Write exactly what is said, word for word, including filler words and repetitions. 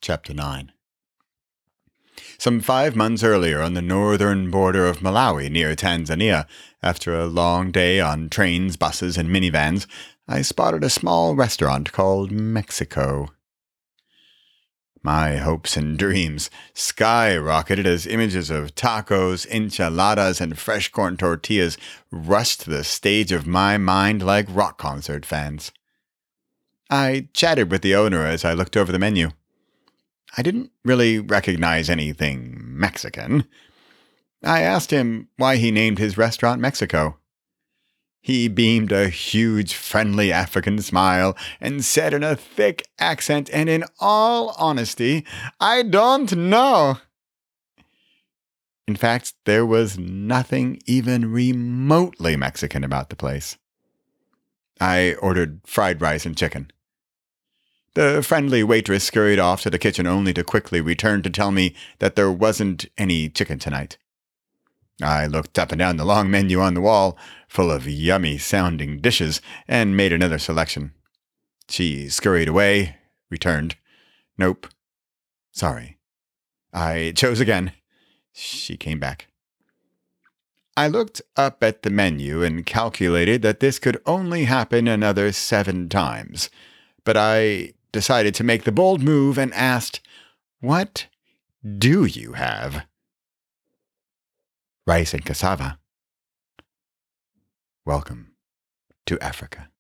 Chapter nine. Some five months earlier, on the northern border of Malawi, near Tanzania, after a long day on trains, buses, and minivans, I spotted a small restaurant called Mexico. My hopes and dreams skyrocketed as images of tacos, enchiladas, and fresh corn tortillas rushed to the stage of my mind like rock concert fans. I chatted with the owner as I looked over the menu. I didn't really recognize anything Mexican. I asked him why he named his restaurant Mexico. He beamed a huge, friendly African smile and said in a thick accent and in all honesty, "I don't know." In fact, there was nothing even remotely Mexican about the place. I ordered fried rice and chicken. The friendly waitress scurried off to the kitchen only to quickly return to tell me that there wasn't any chicken tonight. I looked up and down the long menu on the wall, full of yummy-sounding dishes, and made another selection. She scurried away, returned. "Nope. Sorry." I chose again. She came back. I looked up at the menu and calculated that this could only happen another seven times, but I decided to make the bold move and asked, "What do you have?" "Rice and cassava." "Welcome to Africa."